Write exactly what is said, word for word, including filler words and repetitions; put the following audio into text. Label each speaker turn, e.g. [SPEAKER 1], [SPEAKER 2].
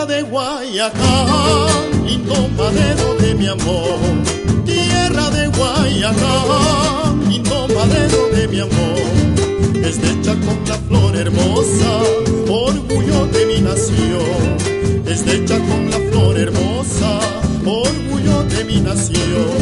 [SPEAKER 1] Tierra de Guayacán, lindo madero de mi amor. Tierra de Guayacán, lindo madero de mi amor. Es de Chacón la flor hermosa, orgullo de mi nación. Es de Chacón la flor hermosa, orgullo de mi nación.